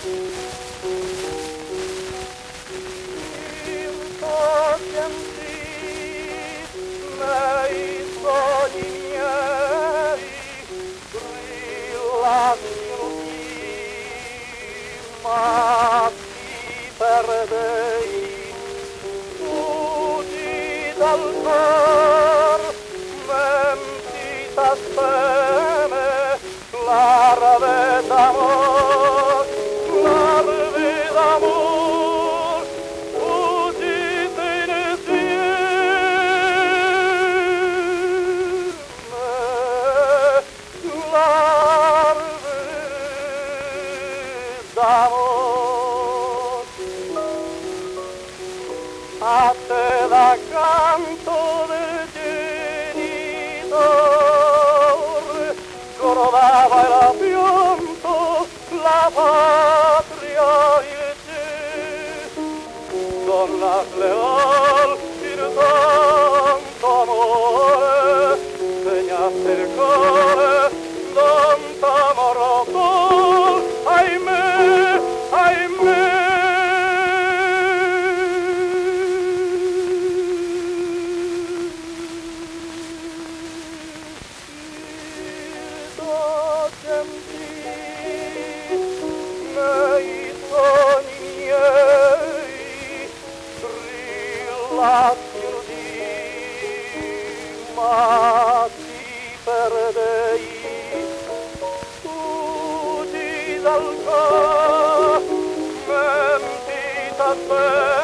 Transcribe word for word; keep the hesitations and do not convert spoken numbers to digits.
Nei sogni miei brillano ma ti perdei, fuggi dal cor, mentita speme, larve d'amor, larve d'amor, fuggite insieme, larve d'amor. A te da canto del genitor cordava el pianto, la patria il ciel, donnas leal in tanto amore, segnaste il cuore tanto amoroso, ahimè, ahimè. Nei sogni miei brillano di ma ti perdei, fuggi dal cor, mentita speme.